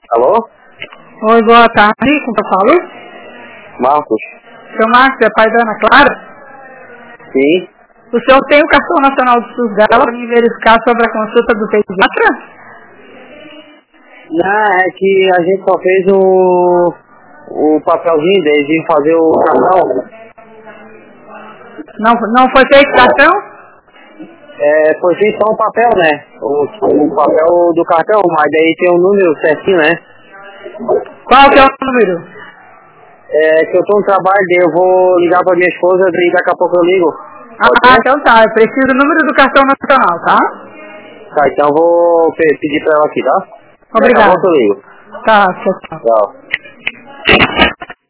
Alô? Oi, boa tarde, como eu falo? Marcos? Seu Marcos é pai da Ana Clara? Sim. O senhor tem o cartão nacional do SUS dela para me verificar sobre a consulta do pediatra? Não, é que a gente só fez o papelzinho deles de fazer o cartão. Não foi feito cartão? Foi feito só um papel, né? O papel do cartão, mas daí tem um número certinho, né? Qual que é o número? Que eu tô no trabalho, daí eu vou ligar pra minha esposa e daqui a pouco eu ligo. Então tá, eu preciso do número do cartão nacional, tá? Tá, então eu vou pedir pra ela aqui, tá? Obrigado. Daqui a pouco eu ligo. Tá, tchau. Tchau.